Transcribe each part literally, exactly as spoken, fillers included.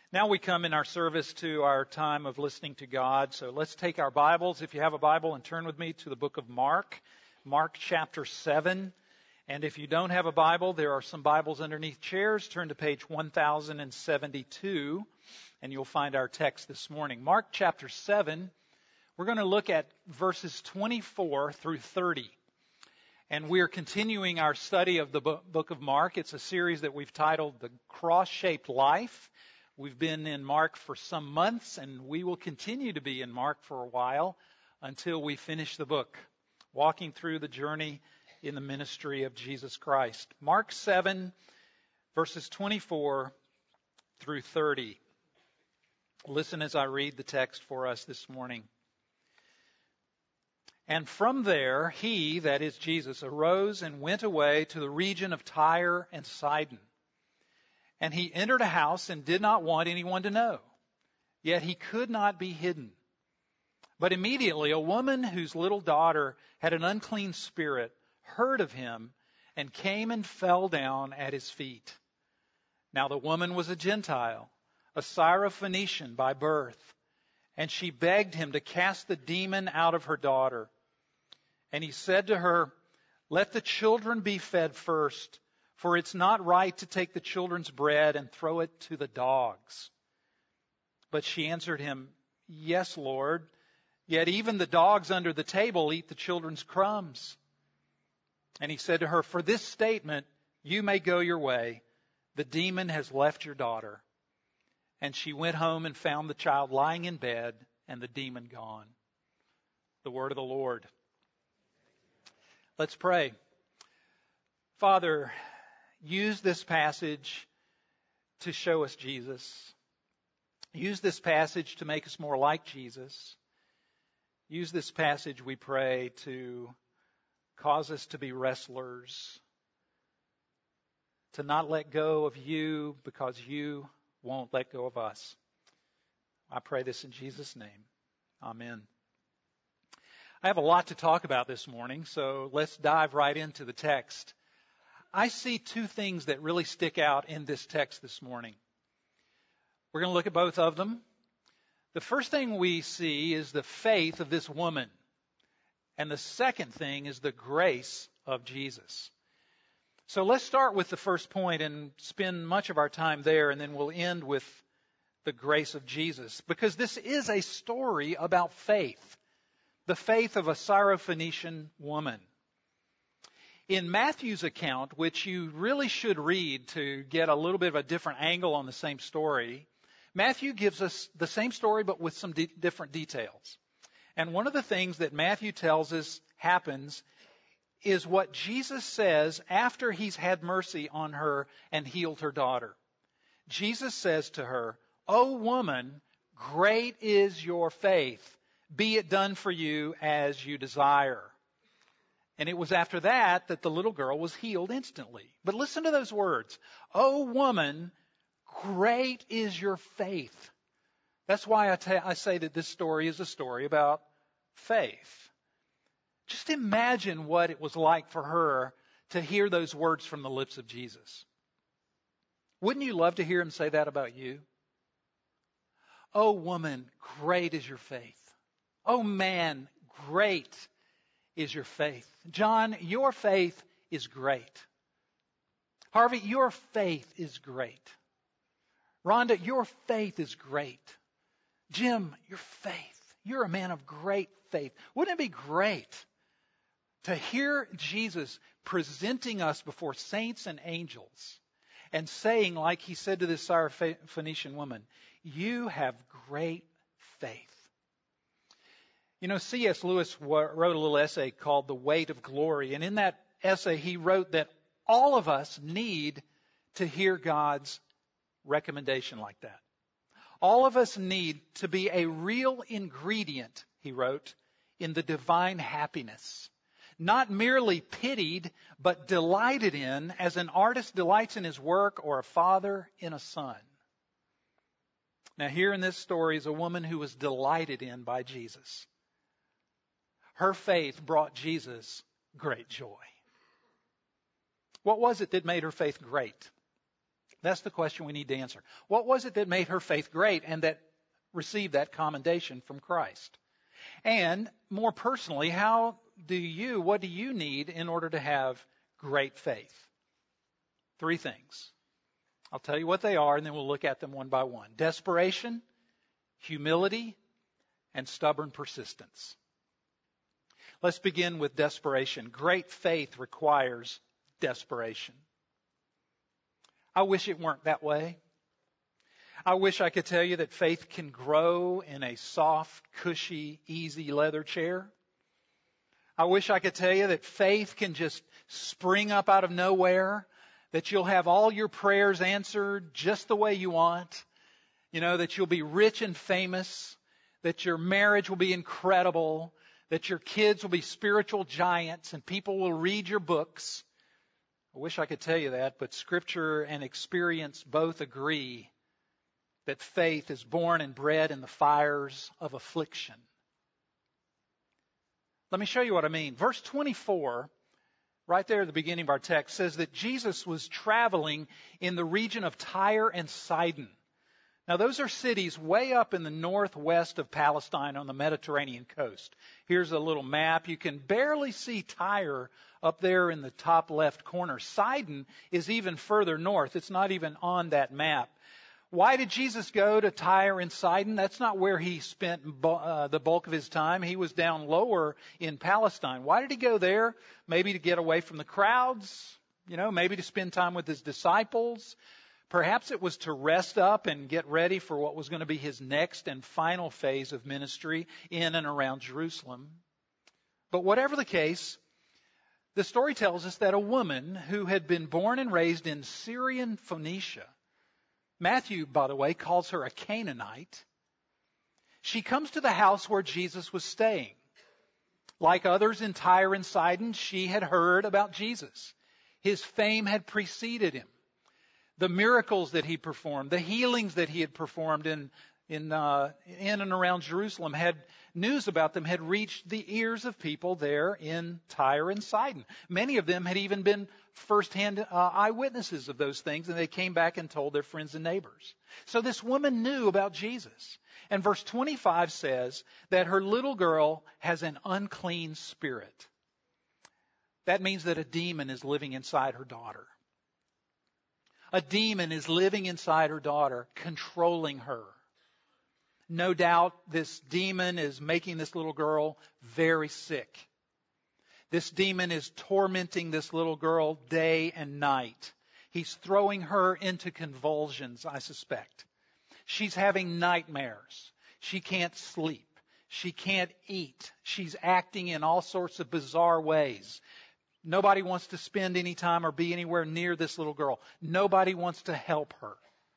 Now we come in our service to our time of listening to God. So let's take our Bibles, if you have a Bible, and turn with me to the book of Mark, Mark chapter seven. And if you don't have a Bible, there are some Bibles underneath chairs. Turn to page one thousand seventy-two, and you'll find our text this morning. Mark chapter seven, we're going to look at verses twenty-four through thirty. And we're continuing our study of the book of Mark. It's a series that we've titled The Cross-Shaped Life. We've been in Mark for some months, and we will continue to be in Mark for a while until we finish the book, walking through the journey in the ministry of Jesus Christ. Mark seven, verses twenty-four through thirty. Listen as I read the text for us this morning. And from there, he, that is Jesus, arose and went away to the region of Tyre and Sidon. And he entered a house and did not want anyone to know. Yet he could not be hidden. But immediately a woman whose little daughter had an unclean spirit heard of him and came and fell down at his feet. Now the woman was a Gentile, a Syrophoenician by birth, and she begged him to cast the demon out of her daughter. And he said to her, "Let the children be fed first, for it's not right to take the children's bread and throw it to the dogs." But she answered him, "Yes, Lord, yet even the dogs under the table eat the children's crumbs." And he said to her, "For this statement, you may go your way. The demon has left your daughter." And she went home and found the child lying in bed and the demon gone. The word of the Lord. Let's pray. Father, use this passage to show us Jesus. Use this passage to make us more like Jesus. Use this passage, we pray, to cause us to be wrestlers, to not let go of you because you won't let go of us. I pray this in Jesus' name. Amen. I have a lot to talk about this morning, so let's dive right into the text. I see two things that really stick out in this text this morning. We're going to look at both of them. The first thing we see is the faith of this woman. And the second thing is the grace of Jesus. So let's start with the first point and spend much of our time there, and then we'll end with the grace of Jesus. Because this is a story about faith. The faith of a Syrophoenician woman. In Matthew's account, which you really should read to get a little bit of a different angle on the same story, Matthew gives us the same story but with some de- different details. And one of the things that Matthew tells us happens is what Jesus says after he's had mercy on her and healed her daughter. Jesus says to her, "O woman, great is your faith. Be it done for you as you desire." And it was after that that the little girl was healed instantly. But listen to those words. "O woman, great is your faith." That's why I, ta- I say that this story is a story about faith. Just imagine what it was like for her to hear those words from the lips of Jesus. Wouldn't you love to hear him say that about you? "O woman, great is your faith. Oh man, great is your faith." John, your faith is great. Harvey, your faith is great. Rhonda, your faith is great. Jim, your faith. You're a man of great faith. Wouldn't it be great to hear Jesus presenting us before saints and angels and saying, like he said to this Syrophoenician woman, "You have great faith." You know, C S Lewis wrote a little essay called The Weight of Glory. And in that essay, he wrote that all of us need to hear God's recommendation like that. All of us need to be a real ingredient, he wrote, in the divine happiness. Not merely pitied, but delighted in, as an artist delights in his work or a father in a son. Now here in this story is a woman who was delighted in by Jesus. Her faith brought Jesus great joy. What was it that made her faith great? That's the question we need to answer. What was it that made her faith great and that received that commendation from Christ? And more personally, how do you, what do you need in order to have great faith? Three things. I'll tell you what they are, and then we'll look at them one by one. Desperation, humility, and stubborn persistence. Let's begin with desperation. Great faith requires desperation. I wish it weren't that way. I wish I could tell you that faith can grow in a soft, cushy, easy leather chair. I wish I could tell you that faith can just spring up out of nowhere, that you'll have all your prayers answered just the way you want, you know, that you'll be rich and famous, that your marriage will be incredible, that your kids will be spiritual giants and people will read your books. I wish I could tell you that, but Scripture and experience both agree that faith is born and bred in the fires of affliction. Let me show you what I mean. Verse twenty-four, right there at the beginning of our text, says that Jesus was traveling in the region of Tyre and Sidon. Now, those are cities way up in the northwest of Palestine on the Mediterranean coast. Here's a little map. You can barely see Tyre up there in the top left corner. Sidon is even further north. It's not even on that map. Why did Jesus go to Tyre and Sidon? That's not where he spent uh, the bulk of his time. He was down lower in Palestine. Why did he go there? Maybe to get away from the crowds, you know, maybe to spend time with his disciples. Perhaps it was to rest up and get ready for what was going to be his next and final phase of ministry in and around Jerusalem. But whatever the case, the story tells us that a woman who had been born and raised in Syrian Phoenicia, Matthew, by the way, calls her a Canaanite, she comes to the house where Jesus was staying. Like others in Tyre and Sidon, she had heard about Jesus. His fame had preceded him. The miracles that he performed, the healings that he had performed in in uh, in and around Jerusalem, had news about them had reached the ears of people there in Tyre and Sidon. Many of them had even been firsthand uh, eyewitnesses of those things, and they came back and told their friends and neighbors. So this woman knew about Jesus. And verse twenty-five says that her little girl has an unclean spirit. That means that a demon is living inside her daughter. A demon is living inside her daughter, controlling her. No doubt this demon is making this little girl very sick. This demon is tormenting this little girl day and night. He's throwing her into convulsions, I suspect. She's having nightmares. She can't sleep. She can't eat. She's acting in all sorts of bizarre ways. Nobody wants to spend any time or be anywhere near this little girl. Nobody wants to help her.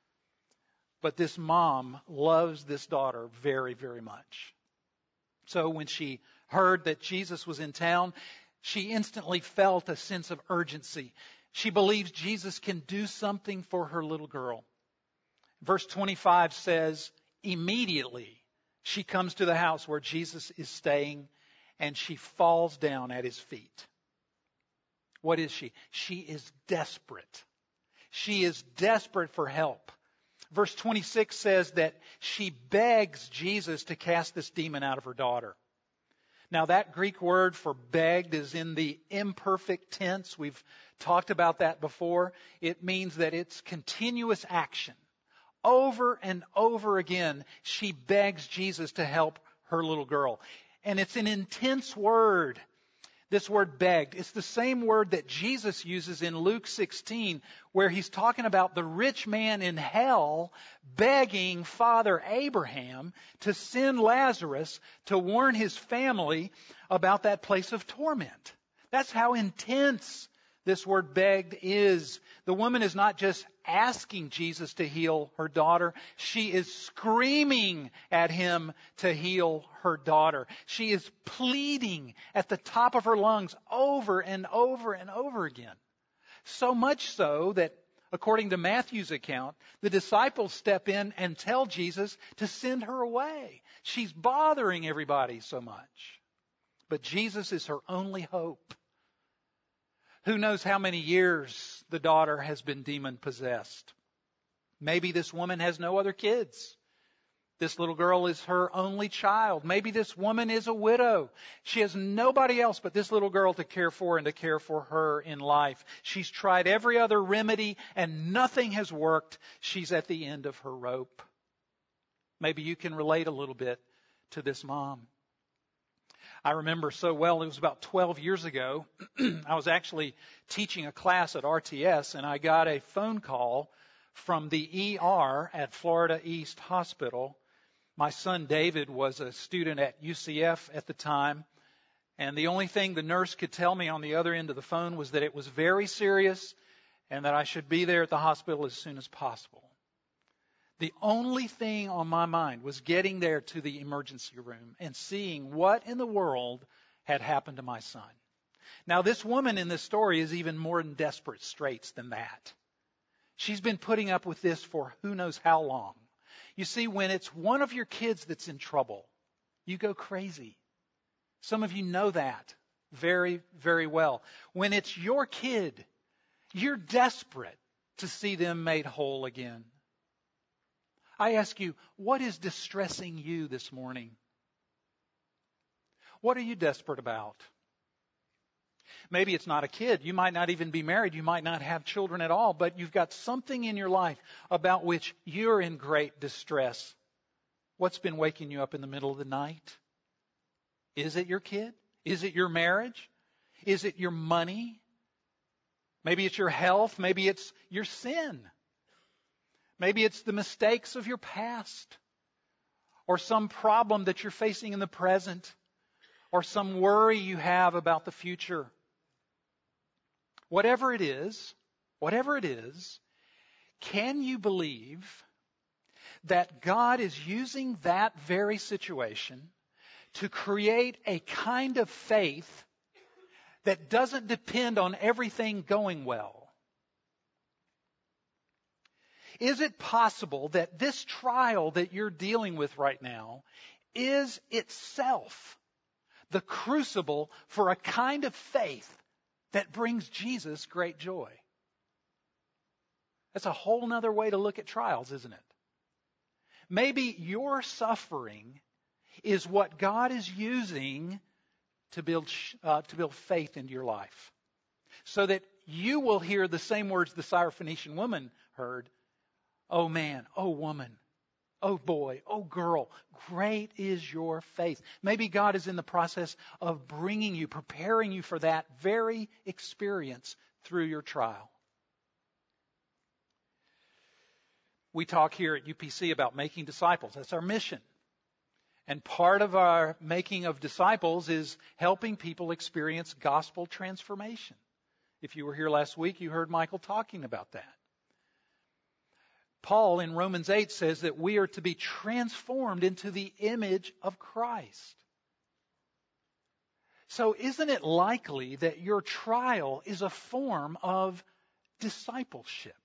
But this mom loves this daughter very, very much. So when she heard that Jesus was in town, she instantly felt a sense of urgency. She believes Jesus can do something for her little girl. Verse twenty-five says, immediately she comes to the house where Jesus is staying, and she falls down at his feet. What is she? She is desperate. She is desperate for help. Verse twenty-six says that she begs Jesus to cast this demon out of her daughter. Now that Greek word for begged is in the imperfect tense. We've talked about that before. It means that it's continuous action. Over and over again, she begs Jesus to help her little girl. And it's an intense word. This word begged, it's the same word that Jesus uses in Luke sixteen, where he's talking about the rich man in hell begging Father Abraham to send Lazarus to warn his family about that place of torment. That's how intense this word begged is. The woman is not just asking Jesus to heal her daughter. She is screaming at him to heal her daughter. She is pleading at the top of her lungs over and over and over again. So much so that, according to Matthew's account, the disciples step in and tell Jesus to send her away. She's bothering everybody so much. But Jesus is her only hope. Who knows how many years the daughter has been demon-possessed? Maybe this woman has no other kids. This little girl is her only child. Maybe this woman is a widow. She has nobody else but this little girl to care for and to care for her in life. She's tried every other remedy and nothing has worked. She's at the end of her rope. Maybe you can relate a little bit to this mom. I remember so well, it was about twelve years ago. I was actually teaching a class at R T S and I got a phone call from the E R at Florida East Hospital. My son David was a student at U C F at the time, and the only thing the nurse could tell me on the other end of the phone was that it was very serious and that I should be there at the hospital as soon as possible. The only thing on my mind was getting there to the emergency room and seeing what in the world had happened to my son. Now, this woman in this story is even more in desperate straits than that. She's been putting up with this for who knows how long. You see, when it's one of your kids that's in trouble, you go crazy. Some of you know that very, very well. When it's your kid, you're desperate to see them made whole again. I ask you, what is distressing you this morning? What are you desperate about? Maybe it's not a kid. You might not even be married. You might not have children at all, but you've got something in your life about which you're in great distress. What's been waking you up in the middle of the night? Is it your kid? Is it your marriage? Is it your money? Maybe it's your health. Maybe it's your sin. Maybe it's the mistakes of your past, or some problem that you're facing in the present, or some worry you have about the future. Whatever it is, whatever it is, can you believe that God is using that very situation to create a kind of faith that doesn't depend on everything going well? Is it possible that this trial that you're dealing with right now is itself the crucible for a kind of faith that brings Jesus great joy? That's a whole nother way to look at trials, isn't it? Maybe your suffering is what God is using to build uh, to build faith into your life, so that you will hear the same words the Syrophoenician woman heard. Oh man, oh woman, oh boy, oh girl, great is your faith. Maybe God is in the process of bringing you, preparing you for that very experience through your trial. We talk here at U P C about making disciples. That's our mission. And part of our making of disciples is helping people experience gospel transformation. If you were here last week, you heard Michael talking about that. Paul in Romans eight says that we are to be transformed into the image of Christ. So isn't it likely that your trial is a form of discipleship?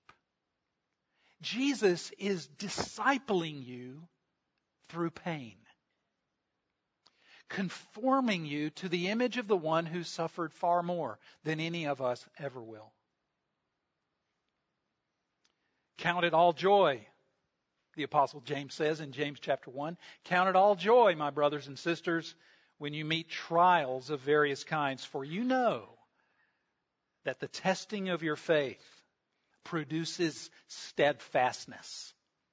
Jesus is discipling you through pain, conforming you to the image of the one who suffered far more than any of us ever will. Count it all joy, the Apostle James says in James chapter one. Count it all joy, my brothers and sisters, when you meet trials of various kinds, for you know that the testing of your faith produces steadfastness.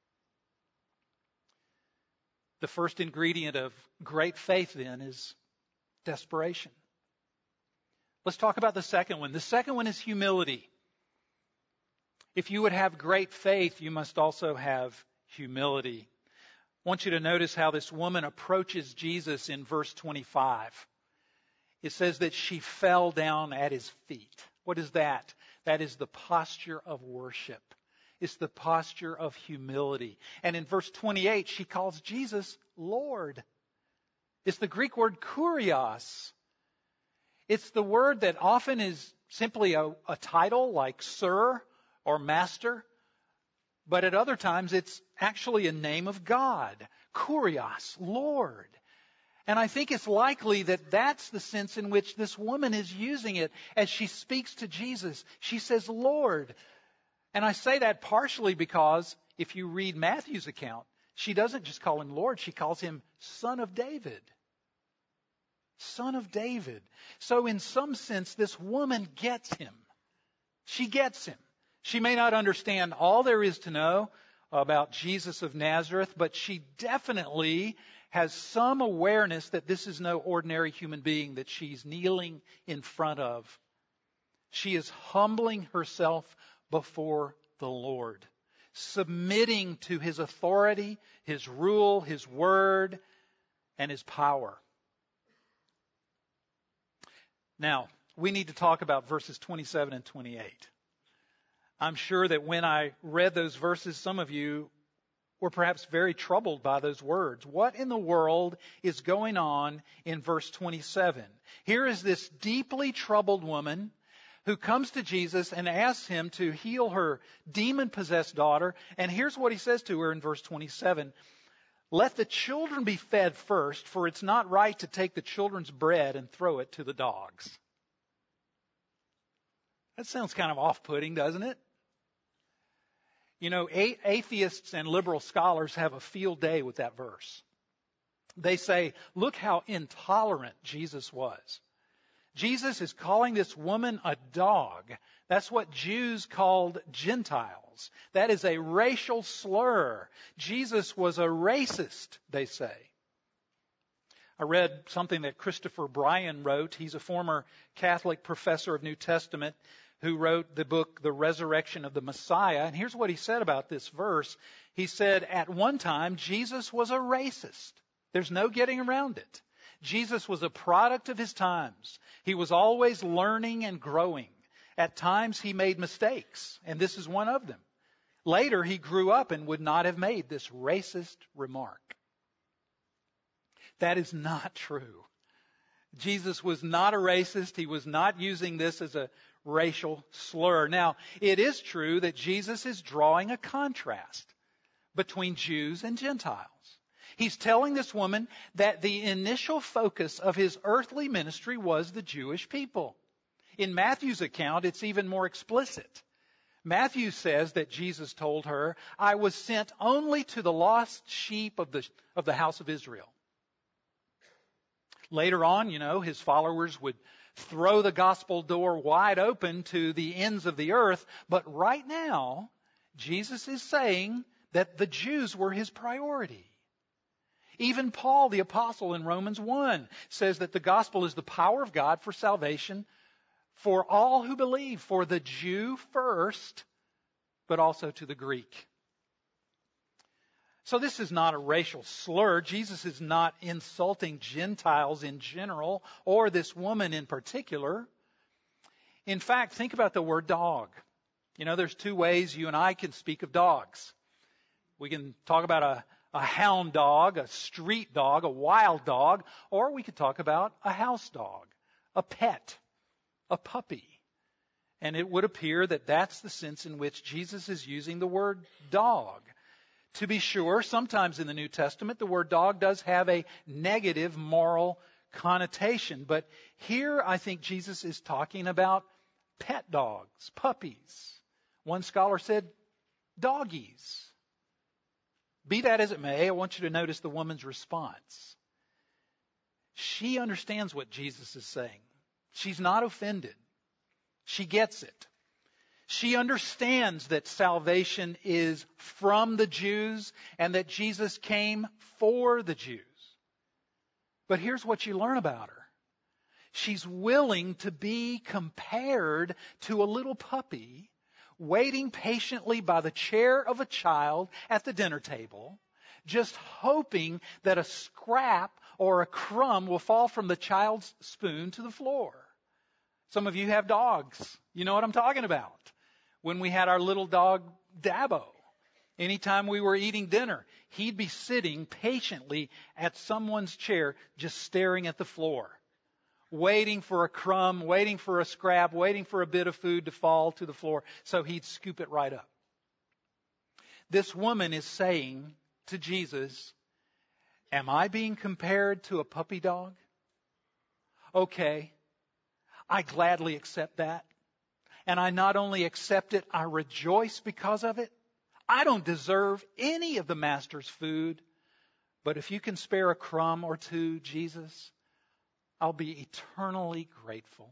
The first ingredient of great faith, then, is desperation. Let's talk about the second one. The second one is humility. If you would have great faith, you must also have humility. I want you to notice how this woman approaches Jesus in verse twenty-five. It says that she fell down at his feet. What is that? That is the posture of worship. It's the posture of humility. And in verse twenty-eight, she calls Jesus Lord. It's the Greek word kurios. It's the word that often is simply a, a title like sir or master, but at other times it's actually a name of God, kurios, Lord. And I think it's likely that that's the sense in which this woman is using it as she speaks to Jesus. She says, Lord. And I say that partially because if you read Matthew's account, she doesn't just call him Lord, she calls him Son of David. Son of David. So in some sense, this woman gets him. She gets him. She may not understand all there is to know about Jesus of Nazareth, but she definitely has some awareness that this is no ordinary human being that she's kneeling in front of. She is humbling herself before the Lord, submitting to His authority, His rule, His word, and His power. Now, we need to talk about verses twenty-seven and twenty-eight. I'm sure that when I read those verses, some of you were perhaps very troubled by those words. What in the world is going on in verse twenty-seven? Here is this deeply troubled woman who comes to Jesus and asks Him to heal her demon-possessed daughter. And here's what He says to her in verse twenty-seven. Let the children be fed first, for it's not right to take the children's bread and throw it to the dogs. That sounds kind of off-putting, doesn't it? You know, atheists and liberal scholars have a field day with that verse. They say, look how intolerant Jesus was. Jesus is calling this woman a dog. That's what Jews called Gentiles. That is a racial slur. Jesus was a racist, they say. I read something that Christopher Bryan wrote. He's a former Catholic professor of New Testament who wrote the book, The Resurrection of the Messiah. And here's what he said about this verse. He said, at one time, Jesus was a racist. There's no getting around it. Jesus was a product of his times. He was always learning and growing. At times he made mistakes, and this is one of them. Later he grew up and would not have made this racist remark. That is not true. Jesus was not a racist. He was not using this as a racial slur. Now, it is true that Jesus is drawing a contrast between Jews and Gentiles. He's telling this woman that the initial focus of his earthly ministry was the Jewish people. In Matthew's account, it's even more explicit. Matthew says that Jesus told her, I was sent only to the lost sheep of the, of the house of Israel. Later on, you know, his followers would throw the gospel door wide open to the ends of the earth. But right now, Jesus is saying that the Jews were his priority. Even Paul, the apostle in Romans one, says that the gospel is the power of God for salvation for all who believe, for the Jew first, but also to the Greek. So this is not a racial slur. Jesus is not insulting Gentiles in general, or this woman in particular. In fact, think about the word dog. You know, there's two ways you and I can speak of dogs. We can talk about a A hound dog, a street dog, a wild dog, or we could talk about a house dog, a pet, a puppy. And it would appear that that's the sense in which Jesus is using the word dog. To be sure, sometimes in the New Testament, the word dog does have a negative moral connotation. But here I think Jesus is talking about pet dogs, puppies. One scholar said doggies. Be that as it may, I want you to notice the woman's response. She understands what Jesus is saying. She's not offended. She gets it. She understands that salvation is from the Jews and that Jesus came for the Jews. But here's what you learn about her. She's willing to be compared to a little puppy waiting patiently by the chair of a child at the dinner table, just hoping that a scrap or a crumb will fall from the child's spoon to the floor. Some of you have dogs. You know what I'm talking about. When we had our little dog, Dabo, anytime we were eating dinner, he'd be sitting patiently at someone's chair, just staring at the floor, waiting for a crumb, waiting for a scrap, waiting for a bit of food to fall to the floor, so he'd scoop it right up. This woman is saying to Jesus, am I being compared to a puppy dog? Okay, I gladly accept that. And I not only accept it, I rejoice because of it. I don't deserve any of the master's food, but if you can spare a crumb or two, Jesus, I'll be eternally grateful.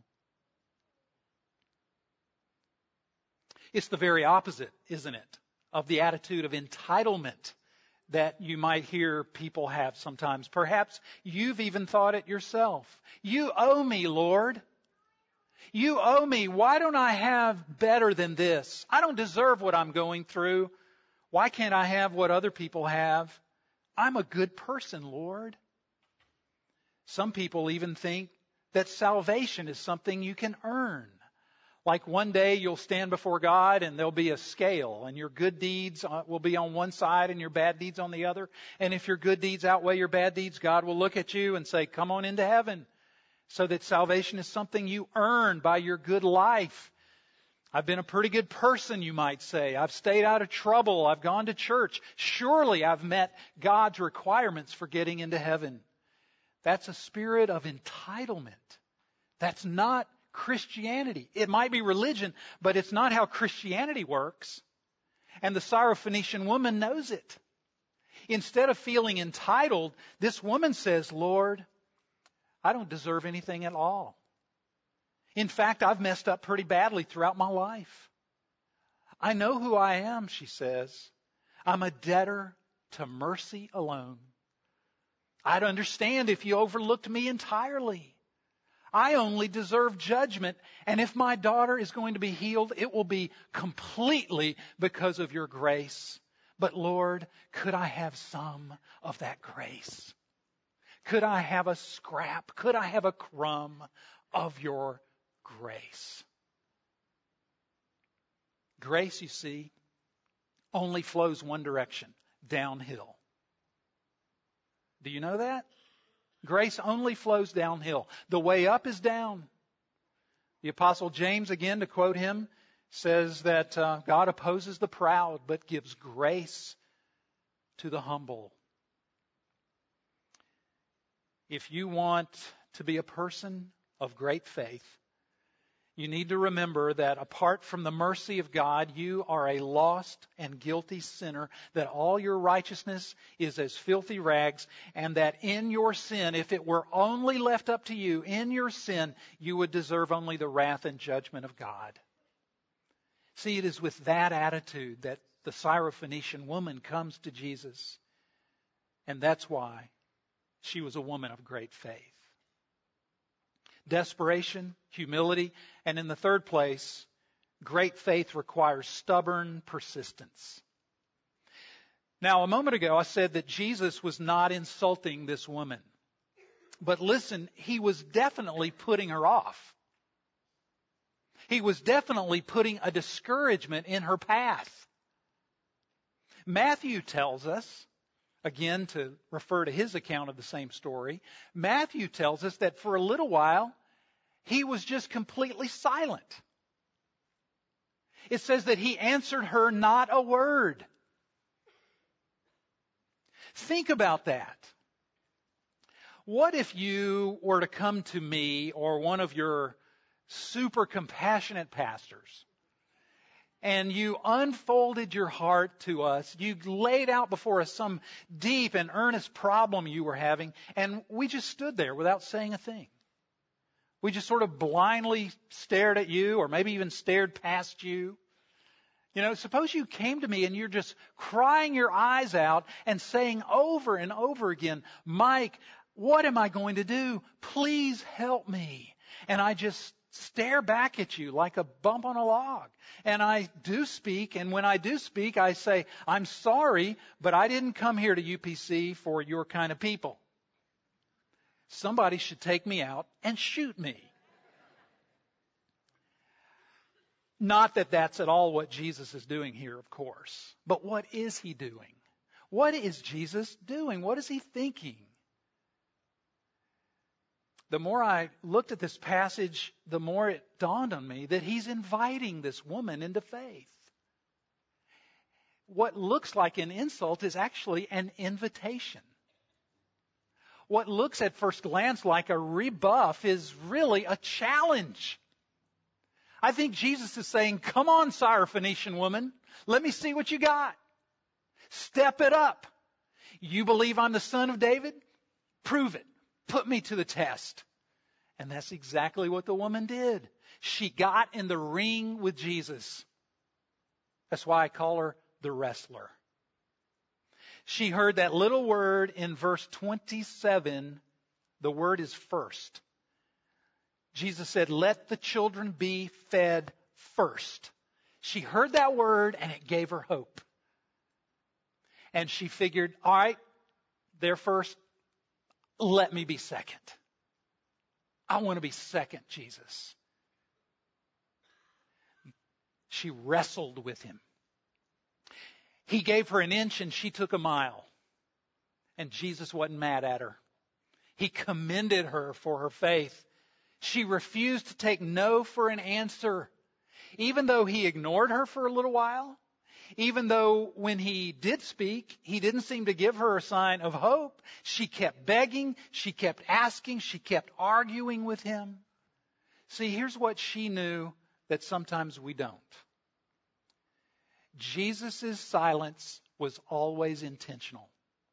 It's the very opposite, isn't it, of the attitude of entitlement that you might hear people have sometimes. Perhaps you've even thought it yourself. You owe me, Lord. You owe me. Why don't I have better than this? I don't deserve what I'm going through. Why can't I have what other people have? I'm a good person, Lord. Some people even think that salvation is something you can earn. Like one day you'll stand before God and there'll be a scale and your good deeds will be on one side and your bad deeds on the other. And if your good deeds outweigh your bad deeds, God will look at you and say, come on into heaven. So that salvation is something you earn by your good life. I've been a pretty good person, you might say. I've stayed out of trouble. I've gone to church. Surely I've met God's requirements for getting into heaven. That's a spirit of entitlement. That's not Christianity. It might be religion, but it's not how Christianity works. And the Syrophoenician woman knows it. Instead of feeling entitled, this woman says, Lord, I don't deserve anything at all. In fact, I've messed up pretty badly throughout my life. I know who I am, she says. I'm a debtor to mercy alone. I'd understand if you overlooked me entirely. I only deserve judgment, and if my daughter is going to be healed, it will be completely because of your grace. But Lord, could I have some of that grace? Could I have a scrap? Could I have a crumb of your grace? Grace, you see, only flows one direction, downhill. Do you know that? Grace only flows downhill. The way up is down. The Apostle James, again, to quote him, says that uh, God opposes the proud, but gives grace to the humble. If you want to be a person of great faith, you need to remember that apart from the mercy of God, you are a lost and guilty sinner, that all your righteousness is as filthy rags, and that in your sin, if it were only left up to you, in your sin, you would deserve only the wrath and judgment of God. See, it is with that attitude that the Syrophoenician woman comes to Jesus, and that's why she was a woman of great faith. Desperation, humility, and in the third place, great faith requires stubborn persistence. Now, a moment ago, I said that Jesus was not insulting this woman. But listen, he was definitely putting her off. He was definitely putting a discouragement in her path. Matthew tells us, again, to refer to his account of the same story, Matthew tells us that for a little while, he was just completely silent. It says that he answered her not a word. Think about that. What if you were to come to me or one of your super compassionate pastors, and you unfolded your heart to us, you laid out before us some deep and earnest problem you were having, and we just stood there without saying a thing. We just sort of blindly stared at you, or maybe even stared past you. You know, suppose you came to me and you're just crying your eyes out and saying over and over again, Mike, what am I going to do? Please help me. And I just stare back at you like a bump on a log. And I do speak, and when I do speak, I say, I'm sorry, but I didn't come here to U P C for your kind of people. Somebody should take me out and shoot me. Not that that's at all what Jesus is doing here, of course. But what is he doing? What is Jesus doing? What is he thinking? The more I looked at this passage, the more it dawned on me that he's inviting this woman into faith. What looks like an insult is actually an invitation. What looks at first glance like a rebuff is really a challenge. I think Jesus is saying, come on, Syrophoenician woman, let me see what you got. Step it up. You believe I'm the son of David? Prove it. Put me to the test. And that's exactly what the woman did. She got in the ring with Jesus. That's why I call her the wrestler. She heard that little word in verse twenty-seven. The word is first. Jesus said, let the children be fed first. She heard that word and it gave her hope. And she figured, all right, they're first. Let me be second. I want to be second, Jesus. She wrestled with him. He gave her an inch and she took a mile. And Jesus wasn't mad at her. He commended her for her faith. She refused to take no for an answer. Even though he ignored her for a little while, even though when he did speak, he didn't seem to give her a sign of hope, she kept begging, she kept asking, she kept arguing with him. See, here's what she knew that sometimes we don't. Jesus' silence was always intentional.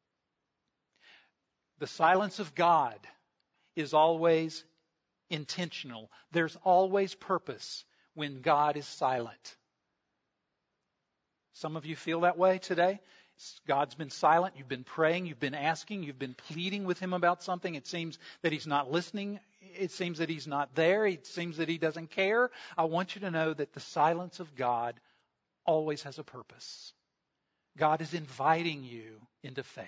The silence of God is always intentional. There's always purpose when God is silent. Some of you feel that way today. God's been silent. You've been praying. You've been asking. You've been pleading with him about something. It seems that he's not listening. It seems that he's not there. It seems that he doesn't care. I want you to know that the silence of God always has a purpose. God is inviting you into faith.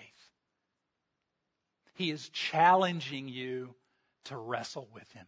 He is challenging you to wrestle with him.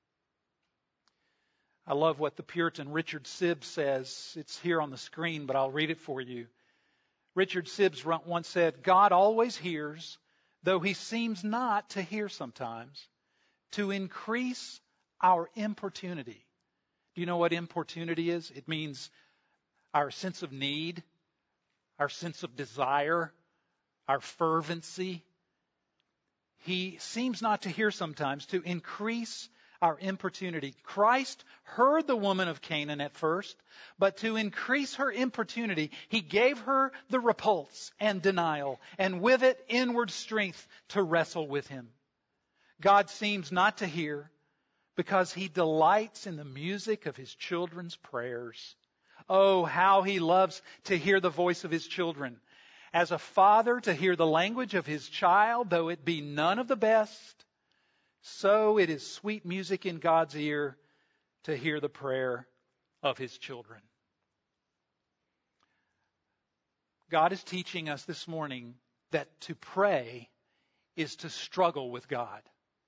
I love what the Puritan Richard Sibbes says. It's here on the screen, but I'll read it for you. Richard Sibbes once said, God always hears, though he seems not to hear sometimes, to increase our importunity. Do you know what importunity is? It means our sense of need, our sense of desire, our fervency. He seems not to hear sometimes to increase our importunity. Christ heard the woman of Canaan at first, but to increase her importunity, he gave her the repulse and denial, and with it inward strength to wrestle with him. God seems not to hear because he delights in the music of his children's prayers. Oh, how he loves to hear the voice of his children. As a father to hear the language of his child, though it be none of the best, so it is sweet music in God's ear to hear the prayer of his children. God is teaching us this morning that to pray is to struggle with God.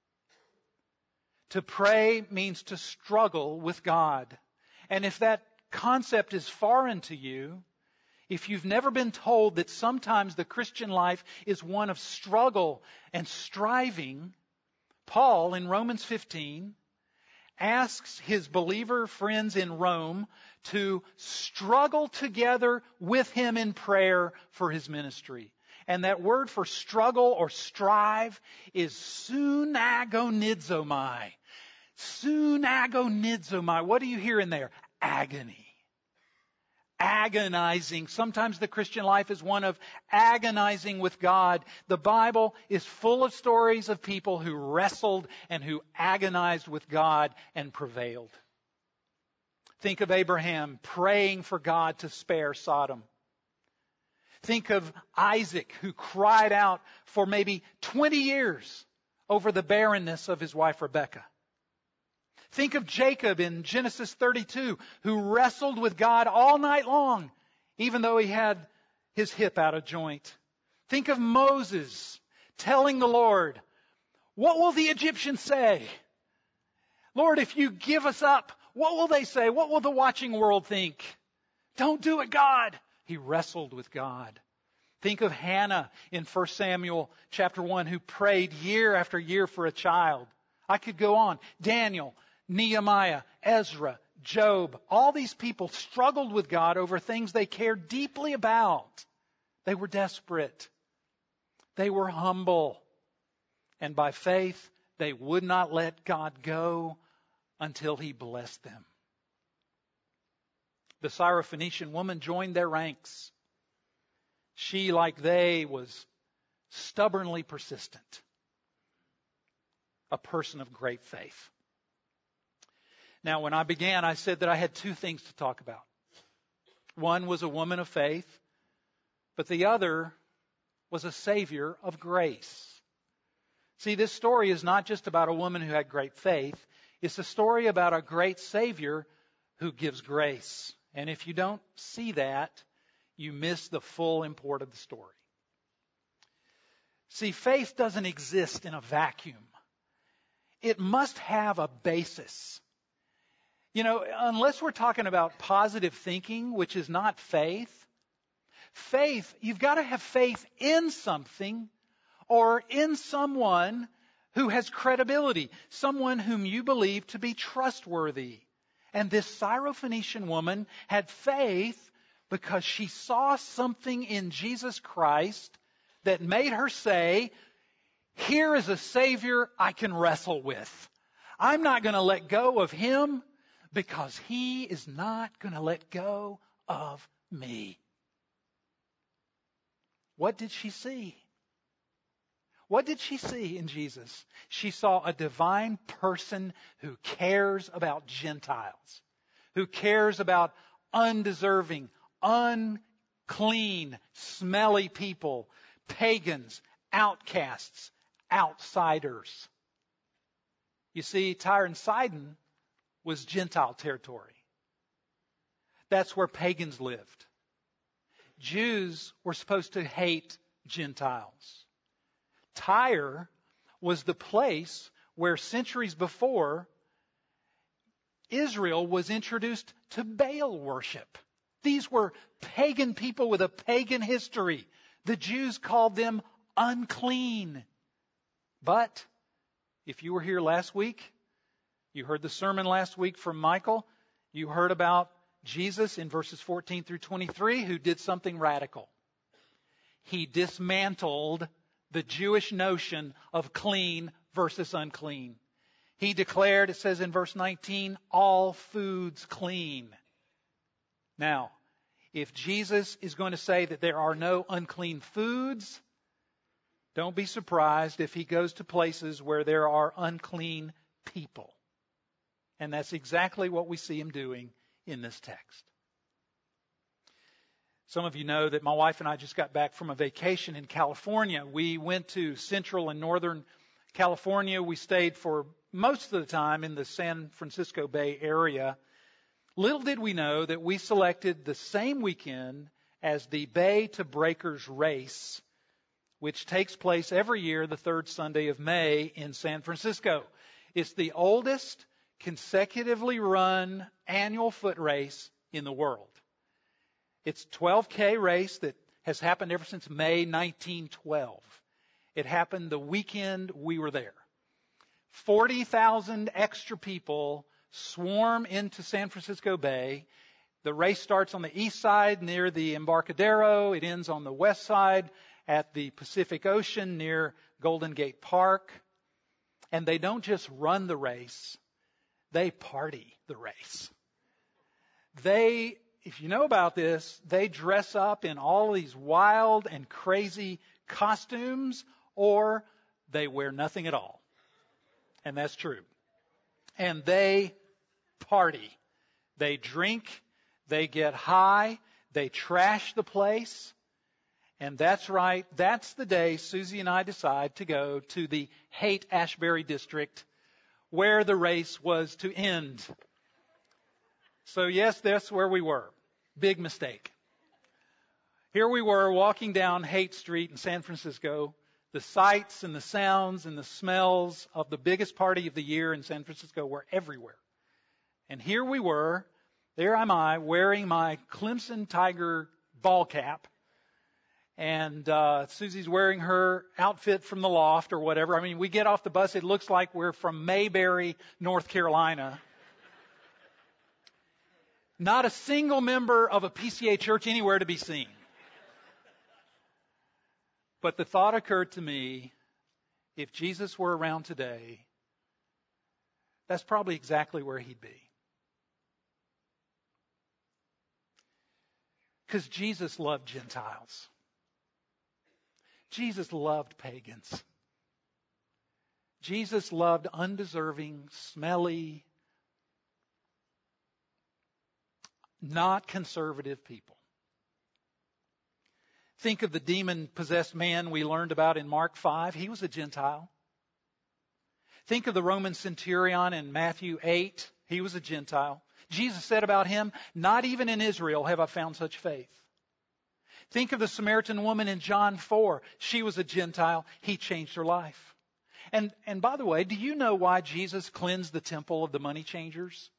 To pray means to struggle with God. And if that concept is foreign to you, if you've never been told that sometimes the Christian life is one of struggle and striving, Paul in Romans fifteen asks his believer friends in Rome to struggle together with him in prayer for his ministry. And that word for struggle or strive is sunagonizomai. Sunagonizomai. What do you hear in there? Agony. Agonizing. Sometimes the Christian life is one of agonizing with God. The Bible is full of stories of people who wrestled and who agonized with God and prevailed. Think of Abraham praying for God to spare Sodom. Think of Isaac, who cried out for maybe twenty years over the barrenness of his wife Rebekah. Think of Jacob in Genesis thirty-two, who wrestled with God all night long, even though he had his hip out of joint. Think of Moses telling the Lord, what will the Egyptians say? Lord, if you give us up, what will they say? What will the watching world think? Don't do it, God. He wrestled with God. Think of Hannah in First Samuel chapter one, who prayed year after year for a child. I could go on. Daniel, Nehemiah, Ezra, Job, all these people struggled with God over things they cared deeply about. They were desperate. They were humble. And by faith, they would not let God go until he blessed them. The Syrophoenician woman joined their ranks. She, like they, was stubbornly persistent. A person of great faith. Now, when I began, I said that I had two things to talk about. One was a woman of faith, but the other was a Savior of grace. See, this story is not just about a woman who had great faith. It's a story about a great Savior who gives grace. And if you don't see that, you miss the full import of the story. See, faith doesn't exist in a vacuum. It must have a basis. You know, unless we're talking about positive thinking, which is not faith, faith, you've got to have faith in something or in someone who has credibility, someone whom you believe to be trustworthy. And this Syrophoenician woman had faith because she saw something in Jesus Christ that made her say, here is a Savior I can wrestle with. I'm not going to let go of Him because He is not going to let go of me. What did she see? What did she see in Jesus? She saw a divine person who cares about Gentiles, who cares about undeserving, unclean, smelly people, pagans, outcasts, outsiders. You see, Tyre and Sidon was Gentile territory. That's where pagans lived. Jews were supposed to hate Gentiles. Tyre was the place where centuries before Israel was introduced to Baal worship. These were pagan people with a pagan history. The Jews called them unclean. But if you were here last week, you heard the sermon last week from Michael, you heard about Jesus in verses fourteen through twenty-three who did something radical. He dismantled the Jewish notion of clean versus unclean. He declared, it says in verse nineteen, all foods clean. Now, if Jesus is going to say that there are no unclean foods, don't be surprised if He goes to places where there are unclean people. And that's exactly what we see Him doing in this text. Some of you know that my wife and I just got back from a vacation in California. We went to Central and Northern California. We stayed for most of the time in the San Francisco Bay area. Little did we know that we selected the same weekend as the Bay to Breakers race, which takes place every year the third Sunday of May in San Francisco. It's the oldest consecutively run annual foot race in the world. It's a twelve K race that has happened ever since May nineteen twelve. It happened the weekend we were there. forty thousand extra people swarm into San Francisco Bay. The race starts on the east side near the Embarcadero. It ends on the west side at the Pacific Ocean near Golden Gate Park. And they don't just run the race, they party the race. They, if you know about this, they dress up in all these wild and crazy costumes, or they wear nothing at all. And that's true. And they party. They drink, they get high, they trash the place. And that's right, that's the day Susie and I decide to go to the Haight-Ashbury district where the race was to end. So yes, that's where we were. Big mistake. Here we were walking down Haight Street in San Francisco. The sights and the sounds and the smells of the biggest party of the year in San Francisco were everywhere. And here we were, there am I, wearing my Clemson Tiger ball cap. And uh, Susie's wearing her outfit from the loft or whatever. I mean, we get off the bus, it looks like we're from Mayberry, North Carolina. Not a single member of a P C A church anywhere to be seen. But the thought occurred to me, if Jesus were around today, that's probably exactly where He'd be. Because Jesus loved Gentiles. Jesus loved pagans. Jesus loved undeserving, smelly, not conservative people. Think of the demon-possessed man we learned about in Mark five. He was a Gentile. Think of the Roman centurion in Matthew eight. He was a Gentile. Jesus said about him, not even in Israel have I found such faith. Think of the Samaritan woman in John four. She was a Gentile. He changed her life. And, and by the way, do you know why Jesus cleansed the temple of the money changers?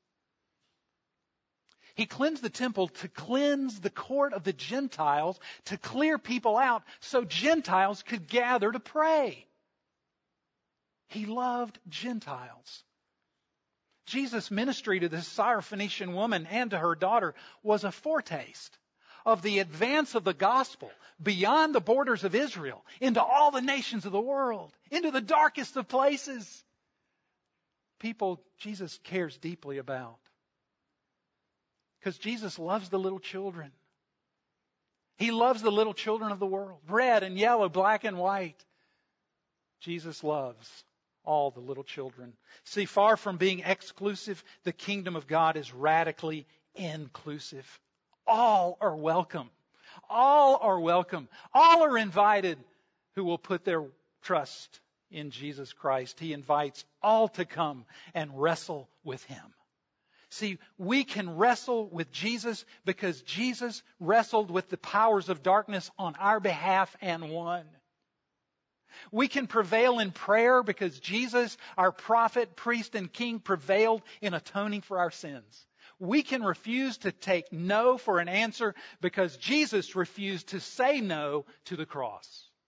He cleansed the temple to cleanse the court of the Gentiles, to clear people out so Gentiles could gather to pray. He loved Gentiles. Jesus' ministry to this Syrophoenician woman and to her daughter was a foretaste of the advance of the gospel beyond the borders of Israel, into all the nations of the world, into the darkest of places. People Jesus cares deeply about. Because Jesus loves the little children. He loves the little children of the world. Red and yellow, black and white. Jesus loves all the little children. See, far from being exclusive, the kingdom of God is radically inclusive. All are welcome. All are welcome. All are invited who will put their trust in Jesus Christ. He invites all to come and wrestle with Him. See, we can wrestle with Jesus because Jesus wrestled with the powers of darkness on our behalf and won. We can prevail in prayer because Jesus, our prophet, priest, and king, prevailed in atoning for our sins. We can refuse to take no for an answer because Jesus refused to say no to the cross.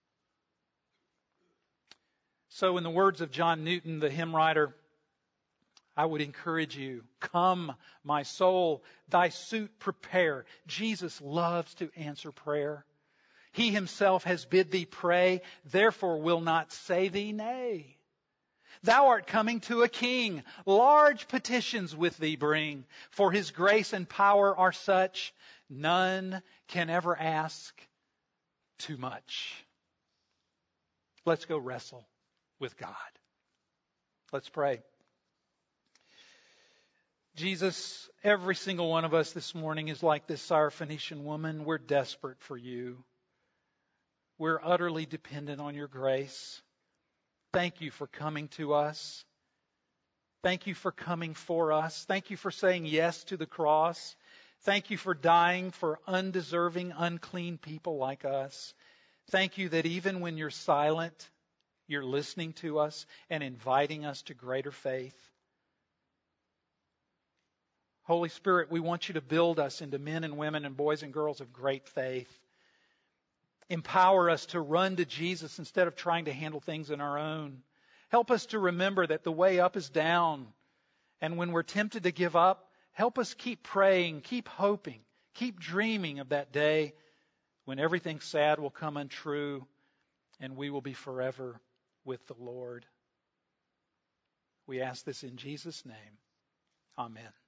So in the words of John Newton, the hymn writer, I would encourage you, come, my soul, thy suit prepare. Jesus loves to answer prayer. He himself has bid thee pray, therefore will not say thee nay. Thou art coming to a king, large petitions with thee bring, for his grace and power are such, none can ever ask too much. Let's go wrestle with God. Let's pray. Jesus, every single one of us this morning is like this Syrophoenician woman. We're desperate for you. We're utterly dependent on your grace. Thank you for coming to us. Thank you for coming for us. Thank you for saying yes to the cross. Thank you for dying for undeserving, unclean people like us. Thank you that even when you're silent, you're listening to us and inviting us to greater faith. Holy Spirit, we want you to build us into men and women and boys and girls of great faith. Empower us to run to Jesus instead of trying to handle things on our own. Help us to remember that the way up is down. And when we're tempted to give up, help us keep praying, keep hoping, keep dreaming of that day when everything sad will come untrue and we will be forever with the Lord. We ask this in Jesus' name. Amen.